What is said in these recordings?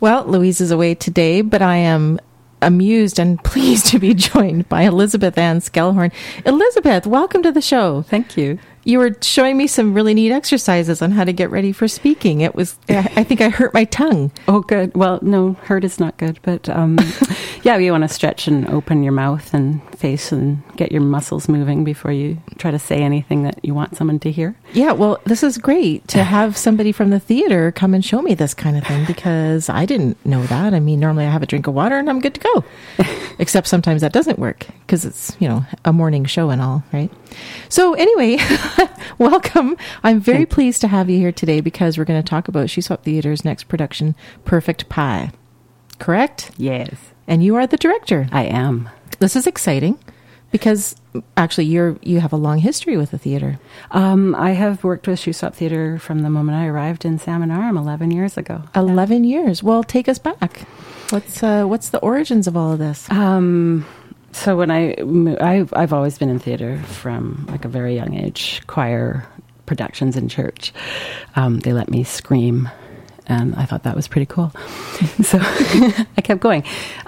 Well, Louise is away today, but I am amused and pleased to be joined by Elizabeth Ann Skellhorn. Elizabeth, welcome to the show. Thank you. You were showing me some really neat exercises on how to get ready for speaking. I think I hurt my tongue. Oh, good. Well, no, hurt is not good. But yeah, you want to stretch and open your mouth and face and get your muscles moving before you try to say anything that you want someone to hear. Yeah, well, this is great to have somebody from the theater come and show me this kind of thing because I didn't know that. I mean, normally I have a drink of water and I'm good to go. Except sometimes that doesn't work because it's, a morning show and all, right? So anyway, welcome. I'm very pleased to have you here today because we're going to talk about Shuswap Theater's next production, Perfect Pie. Correct? Yes. And you are the director. I am. This is exciting because actually you have a long history with the theater. I have worked with Shuswap Theater from the moment I arrived in Salmon Arm 11 years ago. 11 years. Well, take us back. What's the origins of all of this? So when I've always been in theater from like a very young age, choir, productions in church. They let me scream, and I thought that was pretty cool. So I kept going.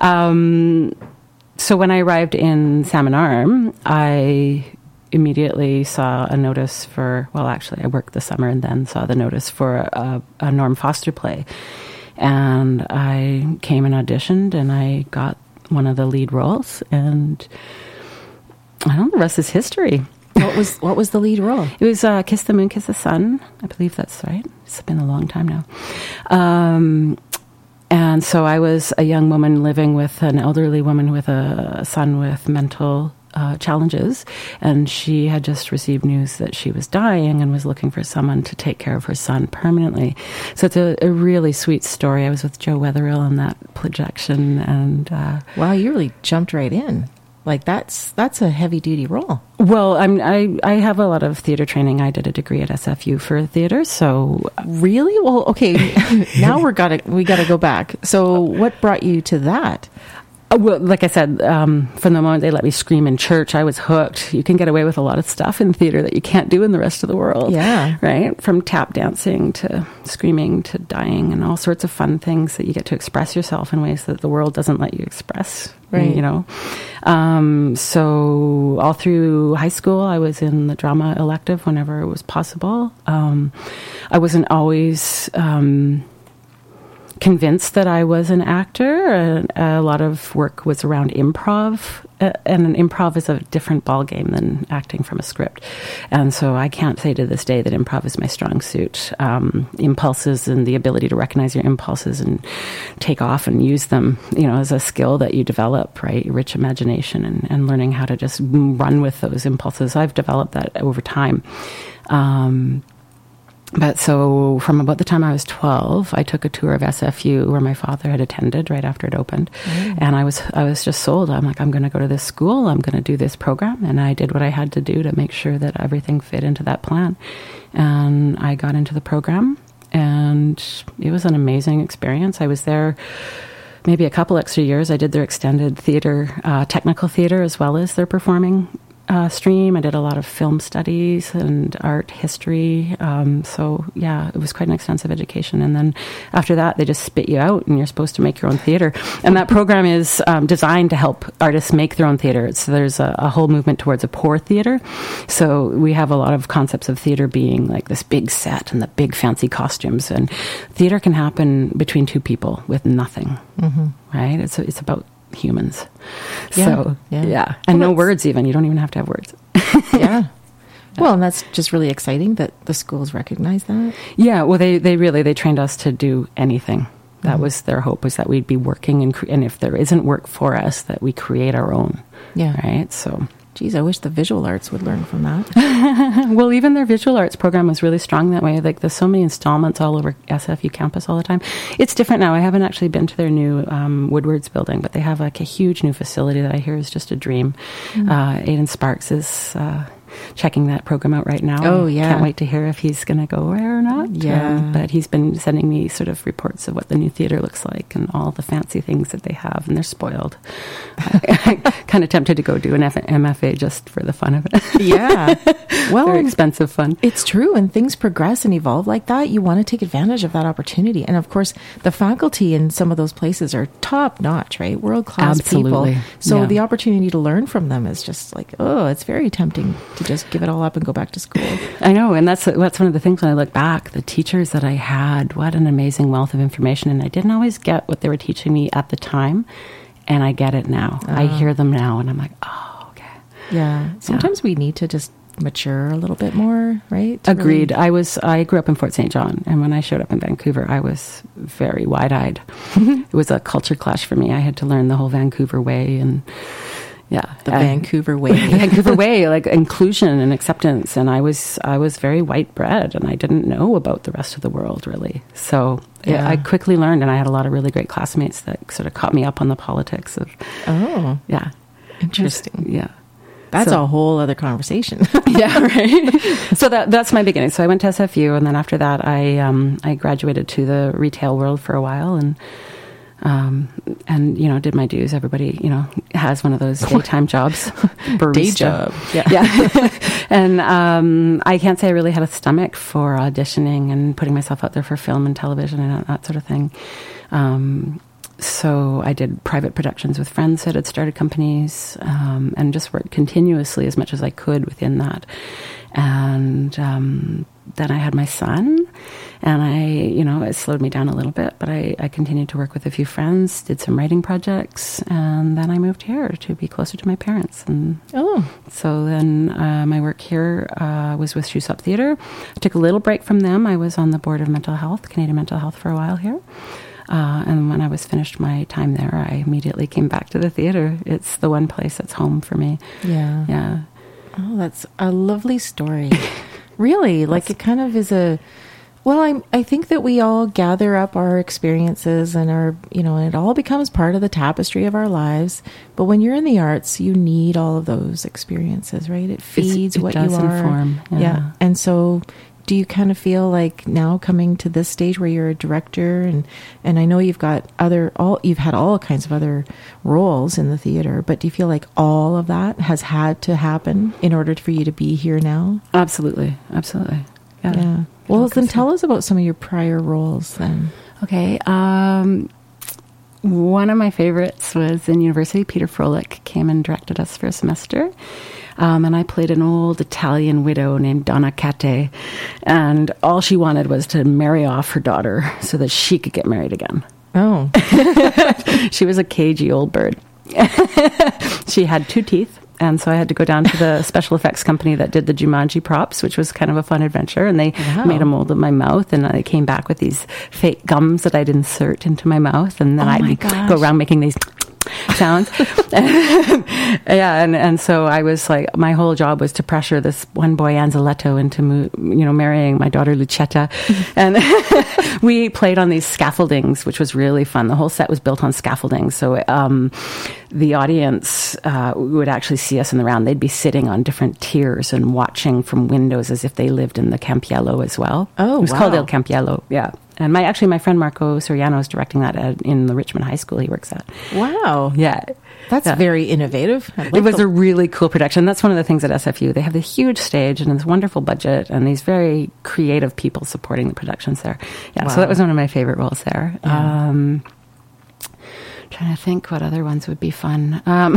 So when I arrived in Salmon Arm, I immediately saw a notice for, well, actually I worked the summer and then saw the notice for a Norm Foster play. And I came and auditioned and I got one of the lead roles, and I don't know, the rest is history. What was the lead role? It was Kiss the Moon, Kiss the Sun. I believe that's right. It's been a long time now. And so I was a young woman living with an elderly woman with a son with mental challenges, and she had just received news that she was dying and was looking for someone to take care of her son permanently. So it's a really sweet story. I was with Joe Wetherill on that projection, and wow, you really jumped right in. Like that's a heavy duty role. Well, I have a lot of theater training. I did a degree at SFU for theater, so really? Well, okay. Now we gotta go back. So what brought you to that? Well, like I said, from the moment they let me scream in church, I was hooked. You can get away with a lot of stuff in theater that you can't do in the rest of the world. Yeah. Right? From tap dancing to screaming to dying and all sorts of fun things that you get to express yourself in ways that the world doesn't let you express. Right. So all through high school, I was in the drama elective whenever it was possible. I wasn't always convinced that I was an actor. A lot of work was around improv, and an improv is a different ballgame than acting from a script. And so I can't say to this day that improv is my strong suit. Impulses and the ability to recognize your impulses and take off and use them, as a skill that you develop, right? Rich imagination and learning how to just run with those impulses. I've developed that over time. But so from about the time I was 12, I took a tour of SFU where my father had attended right after it opened. And I was just sold. I'm like, I'm going to go to this school. I'm going to do this program. And I did what I had to do to make sure that everything fit into that plan. And I got into the program, and it was an amazing experience. I was there maybe a couple extra years. I did their extended theater, technical theater, as well as their performing stream. I did a lot of film studies and art history. So yeah, it was quite an extensive education. And then after that, they just spit you out and you're supposed to make your own theater. And that program is designed to help artists make their own theater. So there's a whole movement towards a pour theater. So we have a lot of concepts of theater being like this big set and the big fancy costumes. And theater can happen between two people with nothing, right? It's about humans. So, yeah. And no words even. You don't even have to have words. Yeah. Well, and that's just really exciting that the schools recognize that. Yeah. Well, they trained us to do anything. That was their hope, was that we'd be working and if there isn't work for us, that we create our own. Yeah. Right. So. Geez, I wish the visual arts would learn from that. Well, even their visual arts program was really strong that way. Like, there's so many installments all over SFU campus all the time. It's different now. I haven't actually been to their new Woodwards building, but they have like a huge new facility that I hear is just a dream. Aidan Sparks is checking that program out right now. Oh, yeah. Can't wait to hear if he's going to go there or not. Yeah. But he's been sending me sort of reports of what the new theater looks like and all the fancy things that they have, and they're spoiled. I'm kind of tempted to go do an MFA just for the fun of it. Yeah. Well, very expensive fun. It's true. When things progress and evolve like that, you want to take advantage of that opportunity. And of course, the faculty in some of those places are top notch, right? World-class Absolutely. people. So Yeah. the opportunity to learn from them is just like, oh, it's very tempting to just give it all up and go back to school. I know, and that's one of the things when I look back, the teachers that I had, what an amazing wealth of information, and I didn't always get what they were teaching me at the time, and I get it now. I hear them now, and I'm like, oh, okay. Yeah. Sometimes we need to just mature a little bit more, right? Agreed. Really... I grew up in Fort St. John, and when I showed up in Vancouver, I was very wide-eyed. It was a culture clash for me. I had to learn the whole Vancouver way, and the Vancouver way. Vancouver way, like inclusion and acceptance. And I was very white bread, and I didn't know about the rest of the world really. So I quickly learned, and I had a lot of really great classmates that sort of caught me up on the politics of. Oh, yeah, interesting. Yeah. That's a whole other conversation. Yeah, right. So that's my beginning. So I went to SFU, and then after that, I graduated to the retail world for a while, and did my dues. Everybody, has one of those daytime jobs, barista. Day job. Yeah. And I can't say I really had a stomach for auditioning and putting myself out there for film and television and that sort of thing. So I did private productions with friends that had started companies, and just worked continuously as much as I could within that. And then I had my son, and it slowed me down a little bit, but I continued to work with a few friends, did some writing projects, and then I moved here to be closer to my parents. And so then my work here was with Shuswap Theatre. I took a little break from them. I was on the board of mental health, Canadian Mental Health, for a while here. And when I was finished my time there, I immediately came back to the theater. It's the one place that's home for me. Yeah. Yeah. Oh, that's a lovely story. Really, like it kind of is I think that we all gather up our experiences and and it all becomes part of the tapestry of our lives. But when you're in the arts, you need all of those experiences, right? It feeds what you are. Inform. Yeah. And so do you kind of feel like now coming to this stage where you're a director and I know you've got you've had all kinds of other roles in the theater, but do you feel like all of that has had to happen in order for you to be here now? Absolutely. Absolutely. Yeah. Well, then tell us about some of your prior roles then. Okay. One of my favorites was in university. Peter Froelich came and directed us for a semester. And I played an old Italian widow named Donna Cate. And all she wanted was to marry off her daughter so that she could get married again. Oh. She was a cagey old bird. She had 2 teeth. And so I had to go down to the special effects company that did the Jumanji props, which was kind of a fun adventure. And they made a mold of my mouth, and I came back with these fake gums that I'd insert into my mouth. And then I'd go around making these sounds. And so I was like, my whole job was to pressure this one boy Anzeletto into marrying my daughter Lucetta. And we played on these scaffoldings, which was really fun. The whole set was built on scaffolding, so the audience would actually see us in the round. They'd be sitting on different tiers and watching from windows as if they lived in the Campiello as well. Oh, it was called El Campiello. Yeah. And my friend Marco Soriano is directing that in the Richmond High School he works at. Wow. Yeah. That's very innovative. It was a really cool production. That's one of the things at SFU. They have this huge stage and this wonderful budget and these very creative people supporting the productions there. Yeah, wow. So that was one of my favorite roles there. Yeah. Trying to think what other ones would be fun.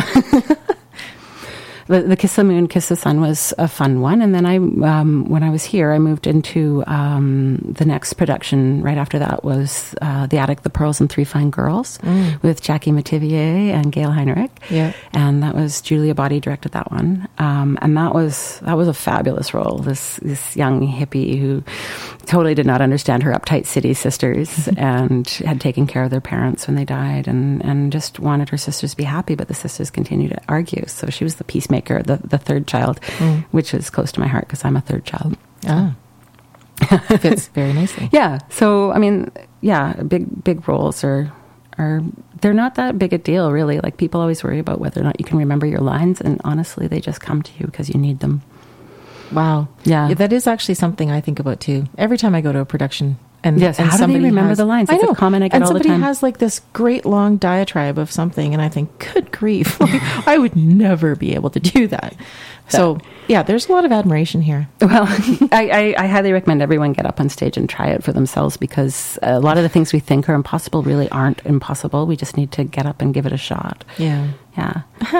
The Kiss the Moon, Kiss the Sun was a fun one. And then when I was here, I moved into the next production right after that was The Attic, the Pearls, and Three Fine Girls with Jackie Mativier and Gail Heinrich. Yeah. And that was Julia Body directed that one. And that was a fabulous role. This young hippie who totally did not understand her uptight city sisters and had taken care of their parents when they died and just wanted her sisters to be happy, but the sisters continued to argue. So she was the peacemaker. The third child, which is close to my heart because I'm a third child. Ah, fits very nicely. Yeah. So I mean, big roles are they're not that big a deal, really. Like people always worry about whether or not you can remember your lines, and honestly, they just come to you because you need them. Wow. Yeah. That is actually something I think about too. Every time I go to a production. And, yes, and how do they remember the lines? It's a comment I get all the time. And somebody has like this great long diatribe of something, and I think, good grief, I would never be able to do that. So, yeah, there's a lot of admiration here. Well, I highly recommend everyone get up on stage and try it for themselves, because a lot of the things we think are impossible really aren't impossible. We just need to get up and give it a shot. Yeah. Yeah.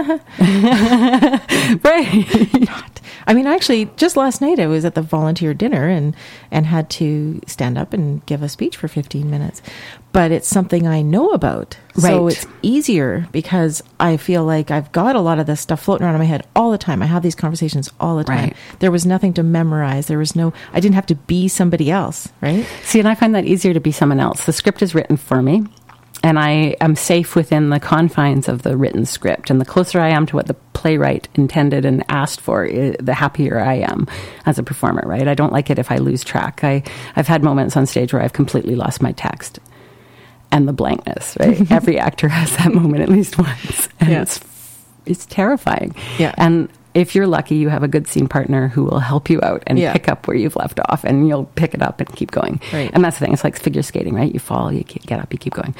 Right. I mean, actually, just last night I was at the volunteer dinner and had to stand up and give a speech for 15 minutes. But it's something I know about. Right. So it's easier because I feel like I've got a lot of this stuff floating around in my head all the time. I have these conversations all the time. Right. There was nothing to memorize. I didn't have to be somebody else, right? See, and I find that easier to be someone else. The script is written for me, and I am safe within the confines of the written script. And the closer I am to what the playwright intended and asked for, the happier I am as a performer, right? I don't like it if I lose track. I've had moments on stage where I've completely lost my text and the blankness, right? Every actor has that moment at least once. And Yeah. it's terrifying. Yeah. And if you're lucky, you have a good scene partner who will help you out and pick up where you've left off, and you'll pick it up and keep going. Right. And that's the thing. It's like figure skating, right? You fall, you get up, you keep going.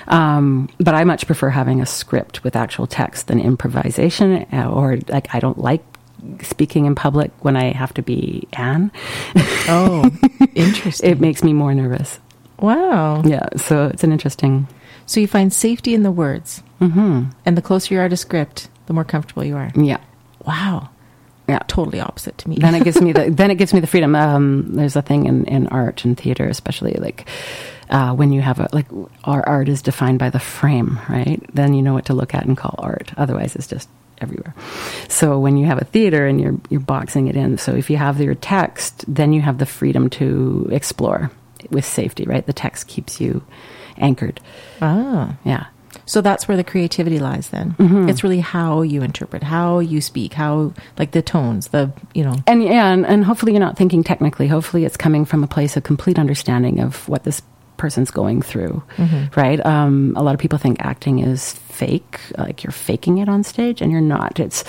But I much prefer having a script with actual text than improvisation, or like I don't like speaking in public when I have to be Anne. Oh, interesting. It makes me more nervous. Wow. Yeah, so it's an interesting... So you find safety in the words. Mm-hmm. And the closer you are to script, the more comfortable you are. Yeah. Wow. Yeah. Totally opposite to me. Then it gives me the freedom. There's a thing in art and theater, especially like when you have our art is defined by the frame, right? Then you know what to look at and call art. Otherwise, it's just everywhere. So when you have a theater and you're boxing it in, so if you have your text, then you have the freedom to explore with safety, right? The text keeps you anchored. Ah. Yeah. So that's where the creativity lies then. Mm-hmm. It's really how you interpret, how you speak, how, like the tones, And hopefully you're not thinking technically. Hopefully it's coming from a place of complete understanding of what this person's going through, right? A lot of people think acting is fake, like you're faking it on stage, and you're not. It's,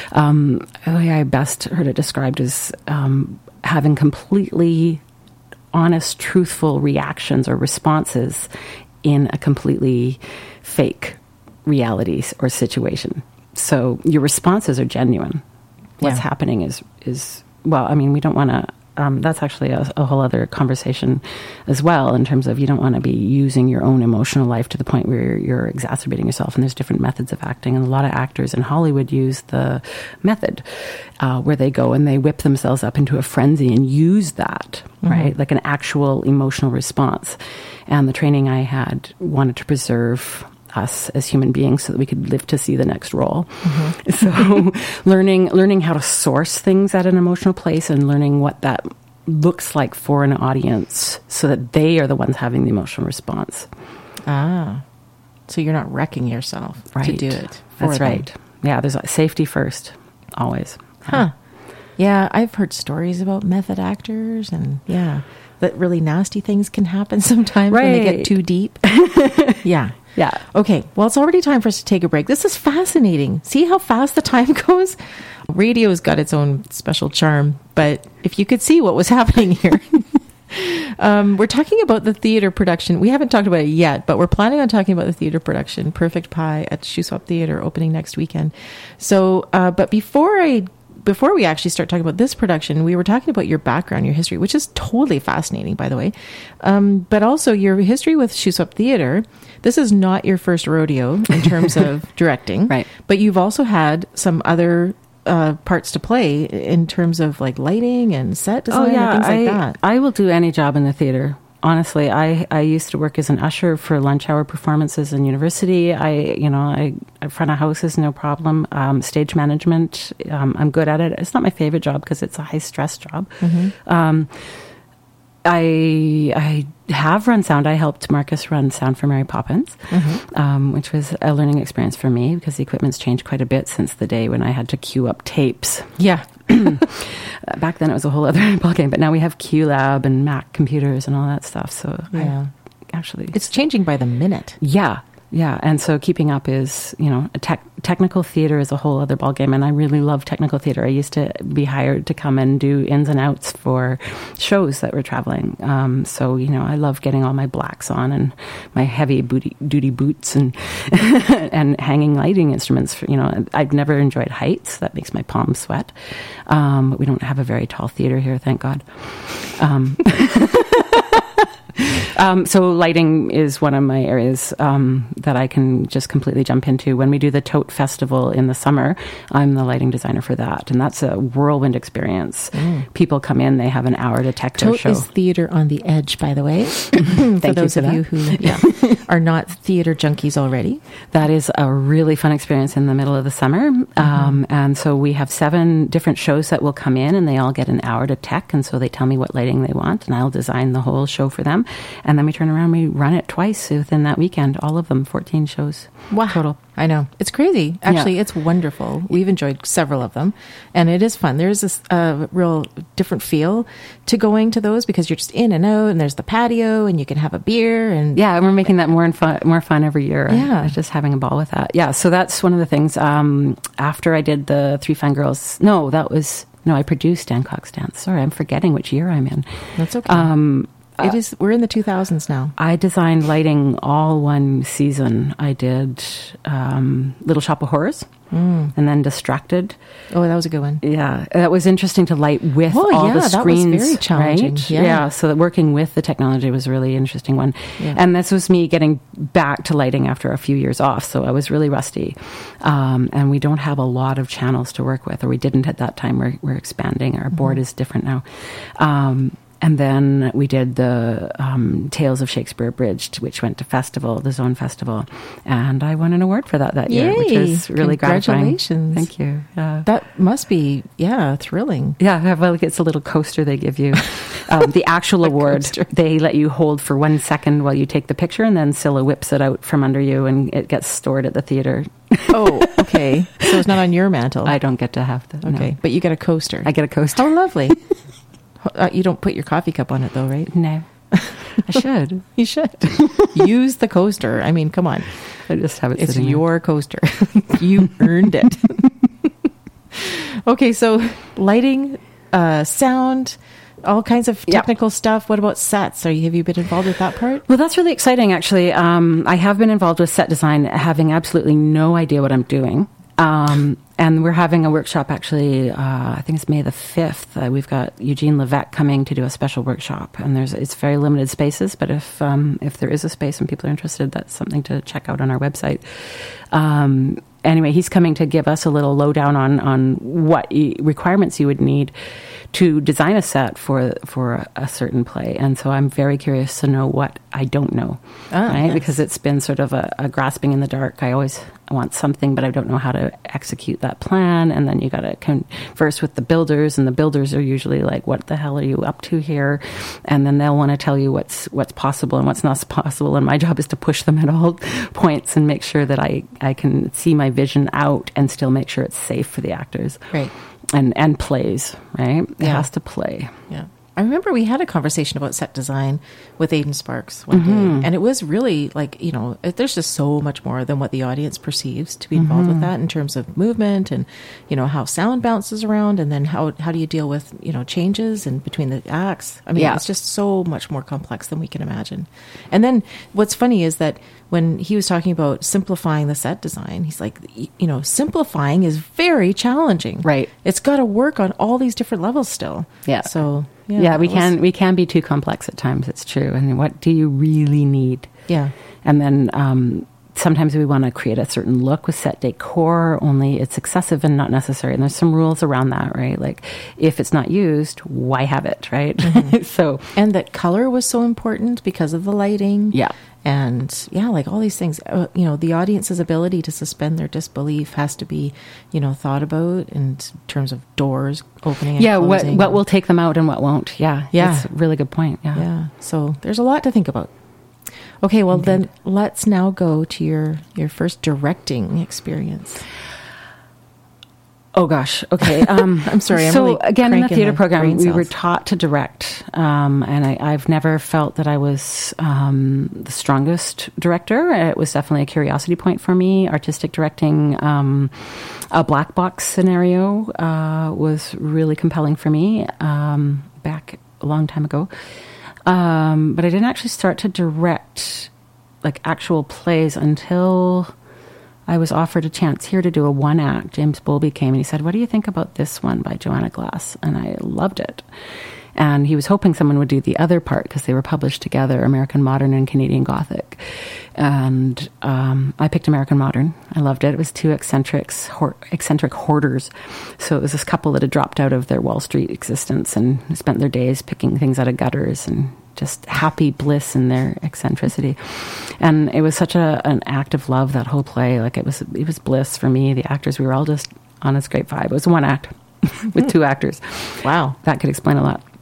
I best heard it described as having completely honest, truthful reactions or responses in a completely fake reality or situation. So your responses are genuine. What's happening is well, I mean, we don't want to, that's actually a whole other conversation as well, in terms of you don't want to be using your own emotional life to the point where you're exacerbating yourself. And there's different methods of acting. And a lot of actors in Hollywood use the method where they go and they whip themselves up into a frenzy and use that, right? Like an actual emotional response. And the training I had wanted to preserve us as human beings so that we could live to see the next role. So learning how to source things at an emotional place and learning what that looks like for an audience so that they are the ones having the emotional response. Ah. So you're not wrecking yourself to do it. That's right. Yeah, there's safety first, always. Huh. Yeah, I've heard stories about method actors and that really nasty things can happen sometimes when they get too deep. Yeah. Yeah. Okay. Well, it's already time for us to take a break. This is fascinating. See how fast the time goes? Radio's got its own special charm, but if you could see what was happening here. We're talking about the theater production. We haven't talked about it yet, but we're planning on talking about the theater production, Perfect Pie, at Shuswap Theater, opening next weekend. So, but before we actually start talking about this production, we were talking about your background, your history, which is totally fascinating, by the way. But also your history with Shuswap Theater. This is not your first rodeo in terms of directing, right? But you've also had some other parts to play in terms of like lighting and set design and things like that. I will do any job in the theater. Honestly, I used to work as an usher for lunch hour performances in university. I front of houses, no problem. Stage management, I'm good at it. It's not my favorite job because it's a high stress job. I have run sound. I helped Marcus run sound for Mary Poppins, which was a learning experience for me because the equipment's changed quite a bit since the day when I had to queue up tapes. Yeah. Back then it was a whole other ballgame, but now we have QLab and Mac computers and all that stuff. So yeah, actually, it's changing by the minute. Yeah. Yeah, and so keeping up is, technical theater is a whole other ballgame, and I really love technical theater. I used to be hired to come and do ins and outs for shows that were traveling. So, I love getting all my blacks on and my heavy duty boots and and hanging lighting instruments. I've never enjoyed heights. That makes my palms sweat. We don't have a very tall theater here, thank God. So lighting is one of my areas that I can just completely jump into. When we do the Tote Festival in the summer, I'm the lighting designer for that. And that's a whirlwind experience. People come in, they have an hour to tech their show. Tote is theater on the edge, by the way. For those of you who are not theater junkies already. That is a really fun experience in the middle of the summer. And so we have 7 different shows that will come in, and they all get an hour to tech. And so they tell me what lighting they want, and I'll design the whole show for them. And then we turn around, we run it twice within that weekend, all of them, 14 shows. Wow. Total. I know. It's crazy. Actually, It's wonderful. We've enjoyed several of them, and it is fun. There's this real different feel to going to those because you're just in and out, and there's the patio, and you can have a beer. And we're making that more fun every year. Yeah. Just having a ball with that. Yeah, so that's one of the things. After I did the Three Fine Girls, I produced Dan Cox Dance. Sorry, I'm forgetting which year I'm in. That's okay. We're in the 2000s now. I designed lighting all one season. I did Little Shop of Horrors and then Distracted. Oh, that was a good one. Yeah, that was interesting to light with all the screens. That was very challenging. Right? Yeah, so that working with the technology was a really interesting one. Yeah. And this was me getting back to lighting after a few years off, so I was really rusty. And we don't have a lot of channels to work with, or we didn't at that time. We're expanding. Our board is different now. And then we did the Tales of Shakespeare Abridged, which went to the Zone Festival. And I won an award for that year, which was really gratifying. Congratulations. Thank you. That must be, thrilling. Yeah, well, it's a little coaster they give you. The actual award, they let you hold for 1 second while you take the picture, and then Scylla whips it out from under you, and it gets stored at the theater. Oh, okay. So it's not on your mantle. I don't get to have that. Okay, no. But you get a coaster. I get a coaster. How lovely. You don't put your coffee cup on it, though, right? No. I should. You should. Use the coaster. I mean, come on. I just have it It's sitting your coaster. You earned it. Okay, so lighting, sound, all kinds of technical stuff. What about sets? Have you been involved with that part? Well, that's really exciting, actually. I have been involved with set design, having absolutely no idea what I'm doing. And we're having a workshop, actually, I think it's May the 5th. We've got Eugene Levesque coming to do a special workshop. And it's very limited spaces, but if there is a space and people are interested, that's something to check out on our website. Anyway, he's coming to give us a little lowdown on what requirements you would need to design a set for a certain play. And so I'm very curious to know what I don't know, right? Yes. Because it's been sort of a grasping in the dark. I always want something, but I don't know how to execute that plan. And then you got to converse with the builders, and the builders are usually like, what the hell are you up to here? And then they'll want to tell you what's possible and what's not possible. And my job is to push them at all points and make sure that I can see my vision out and still make sure it's safe for the actors. Right. And plays, right? It has to play. Yeah. I remember we had a conversation about set design with Aidan Sparks one day, and it was really like, there's just so much more than what the audience perceives to be involved with that in terms of movement and, how sound bounces around, and then how do you deal with, changes and between the acts. I mean, it's just so much more complex than we can imagine. And then what's funny is that when he was talking about simplifying the set design, he's like, simplifying is very challenging. Right. It's got to work on all these different levels still. Yeah. So, we can be too complex at times. It's true. And what do you really need? Yeah. And then sometimes we want to create a certain look with set decor, only it's excessive and not necessary. And there's some rules around that, right? Like, if it's not used, why have it, right? Mm-hmm. And that color was so important because of the lighting. Yeah. And like all these things, the audience's ability to suspend their disbelief has to be, thought about in terms of doors opening and closing. What will take them out and what won't. Yeah. That's a really good point. Yeah. Yeah. So there's a lot to think about. Okay, well, then let's now go to your first directing experience. Oh gosh. Okay. I'm sorry. I'm so really again, in the cranking theater the program, brain we were cells. taught to direct, and I've never felt that I was the strongest director. It was definitely a curiosity point for me. Artistic directing, a black box scenario was really compelling for me back a long time ago. But I didn't actually start to direct like actual plays until I was offered a chance here to do a one act. James Bowlby came and he said, "What do you think about this one by Joanna Glass?" And I loved it. And he was hoping someone would do the other part because they were published together, American Modern and Canadian Gothic. And I picked American Modern. I loved it. It was two eccentric hoarders. So it was this couple that had dropped out of their Wall Street existence and spent their days picking things out of gutters and just happy bliss in their eccentricity. And it was such an act of love, that whole play. Like it was bliss for me. The actors, we were all just on this great vibe. It was one act with two actors. Wow. That could explain a lot.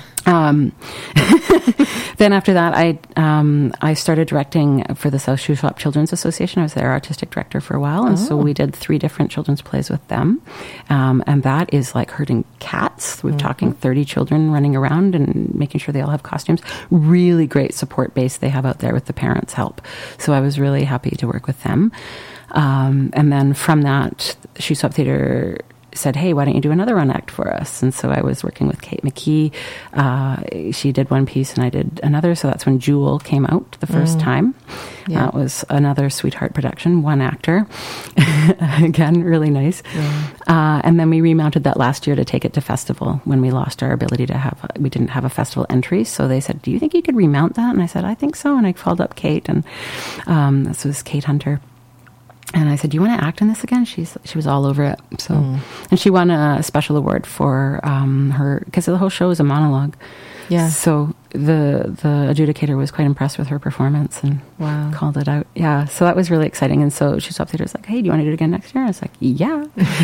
Then after that, I started directing for the South Shuswap Children's Association. I was their artistic director for a while, and so we did 3 different children's plays with them. And that is like herding cats. We're talking 30 children running around and making sure they all have costumes. Really great support base they have out there with the parents' help. So I was really happy to work with them. And then from that, Shuswap Theatre said, "Hey, why don't you do another run act for us?" And so I was working with Kate McKee. She did one piece and I did another. So that's when Jewel came out the first time. Yeah. That was another sweetheart production, one actor. Again, really nice. Yeah. And then we remounted that last year to take it to festival when we lost our ability to have, we didn't have a festival entry. So they said, "Do you think you could remount that?" And I said, "I think so." And I called up Kate, and this was Kate Hunter. And I said, "Do you want to act in this again?" She was all over it. So, and she won a special award for her, because the whole show is a monologue. Yeah. So the adjudicator was quite impressed with her performance and called it out. Yeah. So that was really exciting. And so Shuswap Theatre was like, "Hey, do you want to do it again next year?" I was like, "Yeah."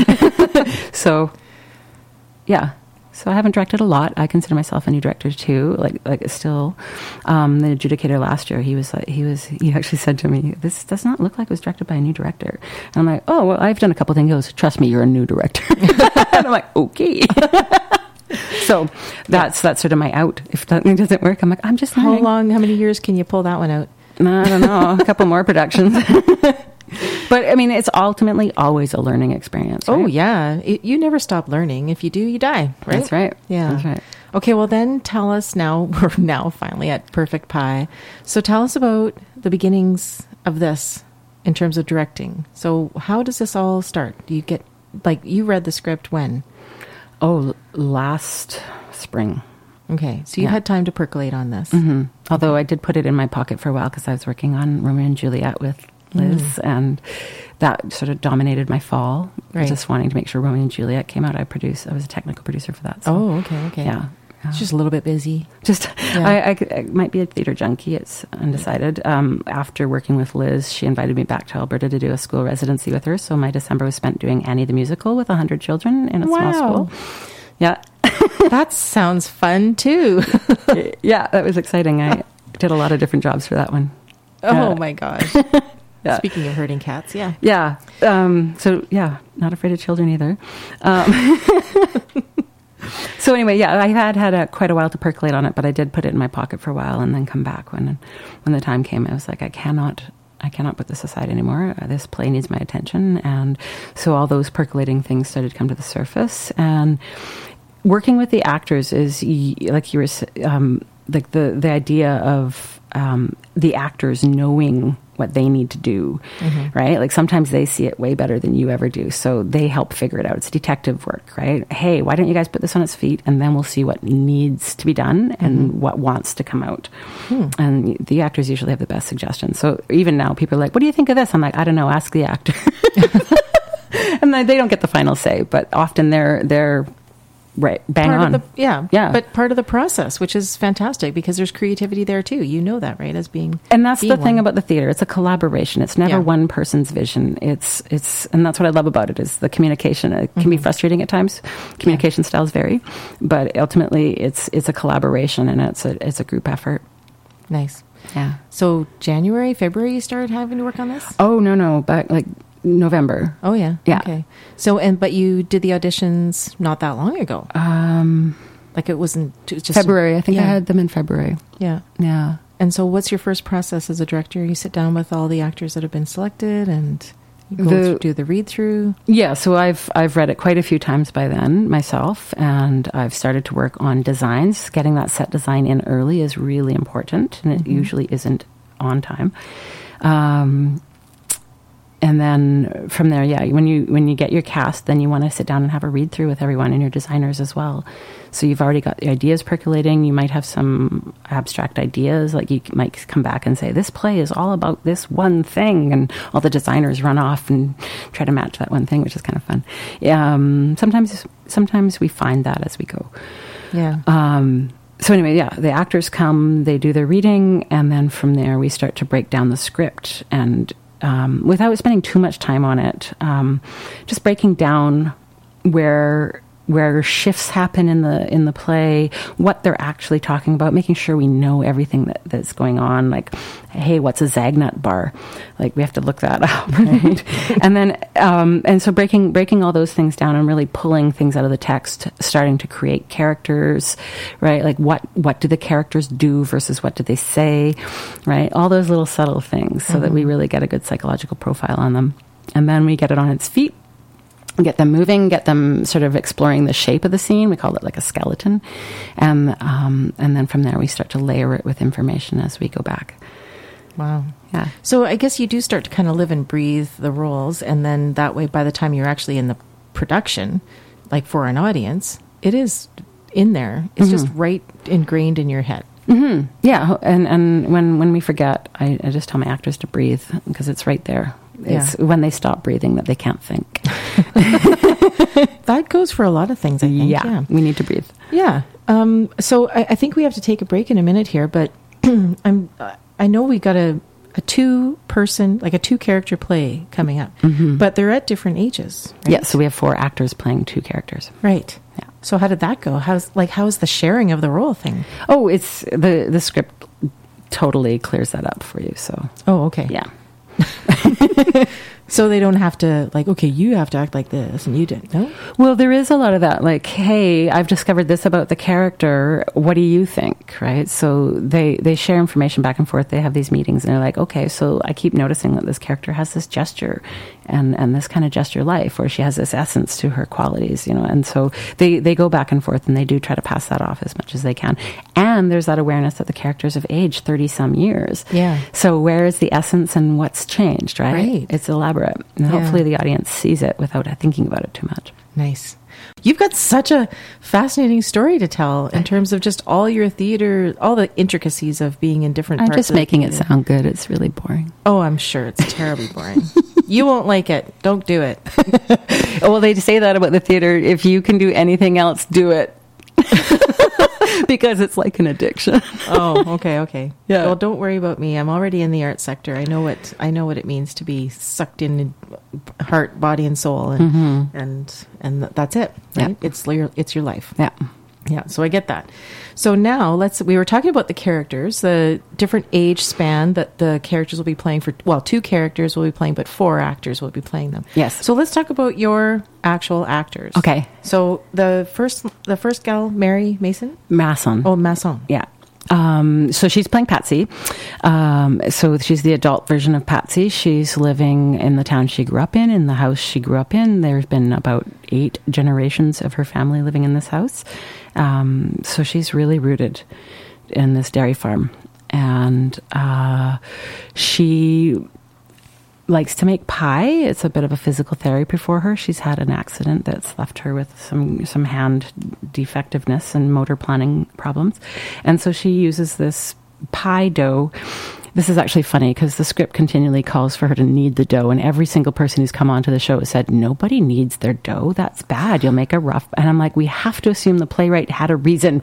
So, yeah. So I haven't directed a lot. I consider myself a new director too. Like still, the adjudicator last year, he actually said to me, "This does not look like it was directed by a new director." And I'm like, "Oh, well, I've done a couple things." He goes, "Trust me, you're a new director." And I'm like, "Okay." So that's sort of my out. If that thing doesn't work, I'm like, "I'm just learning." How many years can you pull that one out? I don't know. A couple more productions. But I mean, it's ultimately always a learning experience, right? Oh, yeah. You never stop learning. If you do, you die, right? That's right. Yeah. That's right. Okay, well then tell us now, we're now finally at Perfect Pie. So tell us about the beginnings of this in terms of directing. So how does this all start? Do you get, you read the script when? Oh, last spring. Okay, so you had time to percolate on this. Mm-hmm. Although I did put it in my pocket for a while because I was working on Romeo and Juliet with Liz, and that sort of dominated my fall. Right. Just wanting to make sure Romeo and Juliet came out. I was a technical producer for that. So. Oh, okay. Yeah. It's just a little bit busy. I might be a theatre junkie. It's undecided. After working with Liz, she invited me back to Alberta to do a school residency with her. So my December was spent doing Annie the Musical with 100 children in a small school. Yeah. That sounds fun too. Yeah, that was exciting. I did a lot of different jobs for that one. Oh my gosh. Yeah. Speaking of herding cats, yeah. Yeah. So, yeah, not afraid of children either. So anyway, yeah, I had quite a while to percolate on it, but I did put it in my pocket for a while and then come back when the time came. I was like, I cannot put this aside anymore. This play needs my attention. And so all those percolating things started to come to the surface. And working with the actors is, like you were, like the idea of the actors knowing what they need to do, right? Like sometimes they see it way better than you ever do. So they help figure it out. It's detective work, right? Hey, why don't you guys put this on its feet? And then we'll see what needs to be done and what wants to come out. And the actors usually have the best suggestions. So even now people are like, "What do you think of this?" I'm like, "I don't know, ask the actor." And they don't get the final say, but often they're right, bang on. Yeah. But part of the process, which is fantastic because there's creativity there too. You know that, right? And that's the thing about the theater. It's a collaboration. It's never one person's vision. It's and that's what I love about it is the communication. It can be frustrating at times. Communication styles vary, but ultimately it's a collaboration and it's a group effort. Nice. Yeah. So January, February, you started having to work on this? Oh, no. Back like November. Oh, yeah. Yeah. Okay. So, but you did the auditions not that long ago. Like it wasn't just February. I think I had them in February. Yeah. Yeah. And so what's your first process as a director? You sit down with all the actors that have been selected and you do the read through? Yeah, so I've read it quite a few times by then myself, and I've started to work on designs. Getting that set design in early is really important, and it usually isn't on time. And then from there, when you get your cast, then you want to sit down and have a read through with everyone and your designers as well. So you've already got the ideas percolating. You might have some abstract ideas, like you might come back and say, this play is all about this one thing, and all the designers run off and try to match that one thing, which is kind of fun. Sometimes we find that as we go. Yeah. So anyway, the actors come, they do their reading, and then from there we start to break down the script, and without spending too much time on it, just breaking down where shifts happen in the play, what they're actually talking about, making sure we know everything that's going on. Like, hey, what's a Zagnut bar? Like, we have to look that up, right? And then, and so breaking all those things down and really pulling things out of the text, starting to create characters, right? Like, what do the characters do versus what do they say, right? All those little subtle things, so that we really get a good psychological profile on them. And then we get it on its feet. Get them moving, get them sort of exploring the shape of the scene. We call it like a skeleton. And then from there, we start to layer it with information as we go back. Wow. Yeah. So I guess you do start to kind of live and breathe the roles. And then that way, by the time you're actually in the production, like for an audience, it is in there. It's just right ingrained in your head. Mm-hmm. Yeah. And when we forget, I just tell my actors to breathe, because it's right there. It's when they stop breathing that they can't think. That goes for a lot of things, I think. Yeah, we need to breathe. Yeah. So I think we have to take a break in a minute here, but I know we got a two-person, like a two-character play coming up, but they're at different ages, right? Yeah, so we have 4 actors playing 2 characters. Right. Yeah. So how did that go? How's the sharing of the role thing? Oh, it's the script totally clears that up for you. So. Oh, okay. Yeah. So they don't have to, like, okay, you have to act like this, and you didn't, no? Well, there is a lot of that, like, hey, I've discovered this about the character. What do you think, right? So they share information back and forth. They have these meetings, and they're like, okay, so I keep noticing that this character has this gesture and this kind of gesture life, or she has this essence to her qualities, and so they go back and forth, and they do try to pass that off as much as they can. And there's that awareness that the characters have aged 30-some years. Yeah. So where is the essence and what's changed, right? Right. It's elaborate. And hopefully the audience sees it without thinking about it too much. Nice. You've got such a fascinating story to tell in terms of just all your theater, all the intricacies of being in different parts. I'm just making it sound good. It's really boring. Oh, I'm sure it's terribly boring. You won't like it. Don't do it. Well, they say that about the theater. If you can do anything else, do it. Because it's like an addiction. Oh, okay. Yeah. Well, don't worry about me. I'm already in the art sector. I know what it means to be sucked in heart, body, and soul, and that's it. Right? Yeah. It's your life. Yeah. Yeah. So I get that. So now we were talking about the characters, the different age span that the characters will be playing for. Well, 2 characters will be playing, but 4 actors will be playing them. Yes. So let's talk about your actual actors. Okay. So the first gal, Mary Mason? Masson. Oh, Masson. Yeah. So she's playing Patsy. So she's the adult version of Patsy. She's living in the town she grew up in the house she grew up in. There's been about 8 generations of her family living in this house. So she's really rooted in this dairy farm. And she likes to make pie. It's a bit of a physical therapy for her. She's had an accident that's left her with some hand defectiveness and motor planning problems. And so she uses this pie dough. This is actually funny because the script continually calls for her to knead the dough, and every single person who's come onto the show has said, nobody kneads their dough. That's bad. You'll make a rough. And I'm like, we have to assume the playwright had a reason.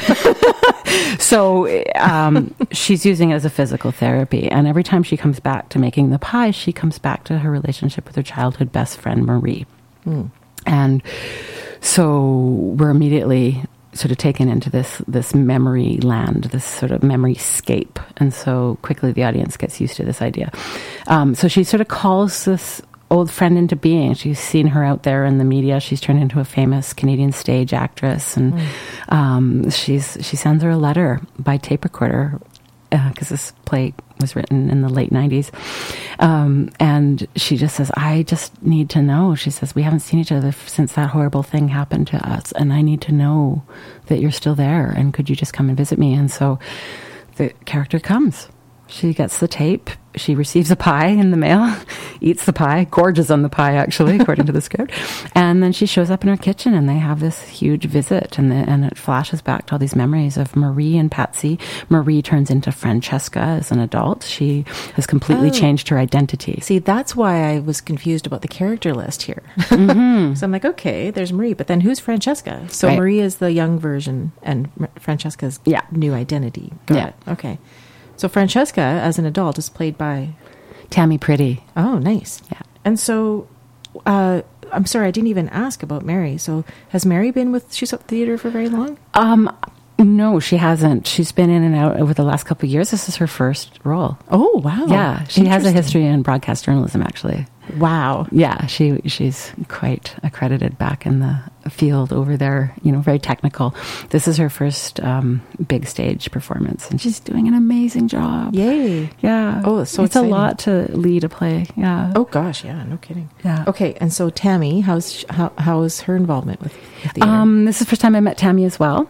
So she's using it as a physical therapy. And every time she comes back to making the pie, she comes back to her relationship with her childhood best friend, Marie. And so we're immediately sort of taken into this memory land, this sort of memory scape. And so quickly the audience gets used to this idea. So she sort of calls this old friend into being. She's seen her out there in the media. She's turned into a famous Canadian stage actress, and she sends her a letter by tape recorder, because this play was written in the late 90s. And she just says, I just need to know. She says, we haven't seen each other since that horrible thing happened to us, and I need to know that you're still there, and could you just come and visit me? And so the character comes. She gets the tape. She receives a pie in the mail, eats the pie, gorges on the pie, actually, according to the script. And then she shows up in her kitchen, and they have this huge visit, and it flashes back to all these memories of Marie and Patsy. Marie turns into Francesca as an adult. She has completely changed her identity. See, that's why I was confused about the character list here. So I'm like, okay, there's Marie, but then who's Francesca? So Right. Marie is the young version, and Francesca's new identity. Got it. Okay. So Francesca, as an adult, is played by Tammy Pretty. Oh, nice. Yeah. And so, I'm sorry, I didn't even ask about Mary. So has Mary been with Shuswap Theatre for very long? No, she hasn't. She's been in and out over the last couple of years. This is her first role. Oh, wow. Yeah, she has a history in broadcast journalism, actually. Wow. Yeah, she's quite accredited back in the field over there, very technical. This is her first big stage performance, and she's doing an amazing job. Yay. Yeah. Oh, so it's exciting. a lot to lead a play. Yeah. Oh, gosh. Yeah, no kidding. Yeah. Okay, and so Tammy, how's her involvement with theater? This is the first time I met Tammy as well.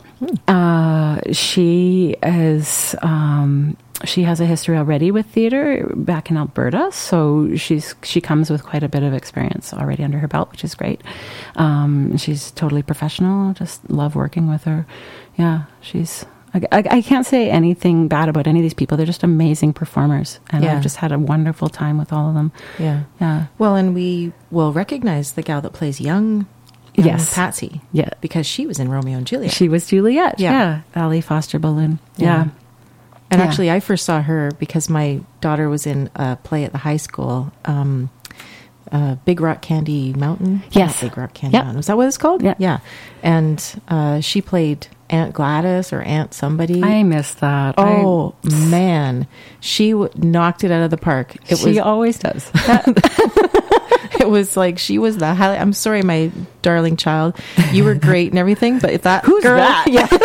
She is... she has a history already with theater back in Alberta, so she comes with quite a bit of experience already under her belt, which is great. She's totally professional. Just love working with her. Yeah, I can't say anything bad about any of these people. They're just amazing performers, and I've just had a wonderful time with all of them. Yeah. Yeah. Well, and we will recognize the gal that plays young Yes. Patsy. Yeah. Because she was in Romeo and Juliet. She was Juliet. Yeah. Ali Foster Balloon. Yeah. And actually, I first saw her because my daughter was in a play at the high school, Big Rock Candy Mountain. Yes. Big Rock Candy Mountain. Is that what it's called? Yeah. Yeah. And she played Aunt Gladys or Aunt somebody. I missed that. Oh, man. She knocked it out of the park. She always does. It was like she was the highlight. I'm sorry, my darling child. You were great and everything, but if that Who's girl, that?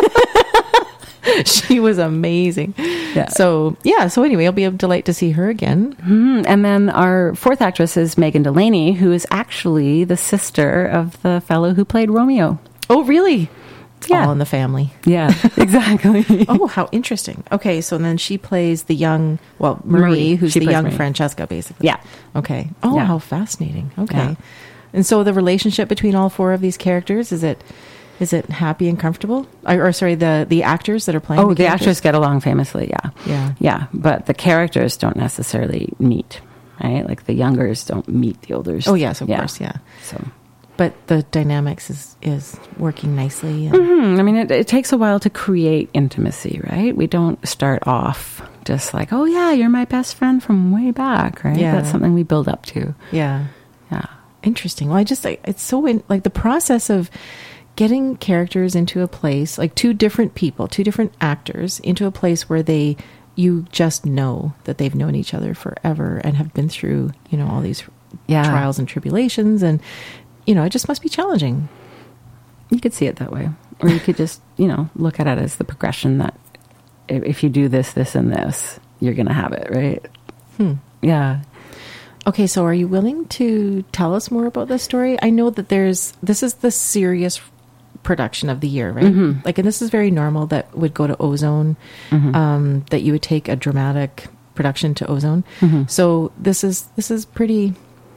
Yeah. She was amazing. Yeah. So anyway, it'll be a delight to see her again. And then our fourth actress is Megan Delaney, who is actually the sister of the fellow who played Romeo. Oh, really? It's Yeah. all in the family. Yeah, exactly. Oh, how interesting. Okay, so then she plays the young, Marie, who's She the plays young Marie. Francesca, basically. Yeah. Okay. Oh, Yeah. how fascinating. Okay. Yeah. And so the relationship between all four of these characters, is it happy and comfortable? Or sorry, the actors that are playing. Oh, the characters? actors get along famously, yeah. Yeah. Yeah, but the characters don't necessarily meet, right? Like the youngers don't meet the olders. Oh, yes, of course, yeah. So, But the dynamics is working nicely. And I mean, it takes a while to create intimacy, right? We don't start off just like, oh, yeah, you're my best friend from way back, right? Yeah. That's something we build up to. yeah. Yeah. Interesting. Well, it's so like the process of getting characters into a place, like two different people, two different actors into a place where you just know that they've known each other forever and have been through, all these trials and tribulations. And, it just must be challenging. You could see it that way. Or you could just, look at it as the progression that if you do this, this, and this, you're going to have it, right? Yeah. Okay, so are you willing to tell us more about this story? I know that this is the serious production of the year, right? Mm-hmm. Like, and this is very normal that would go to Ozone, that you would take a dramatic production to Ozone. So this is pretty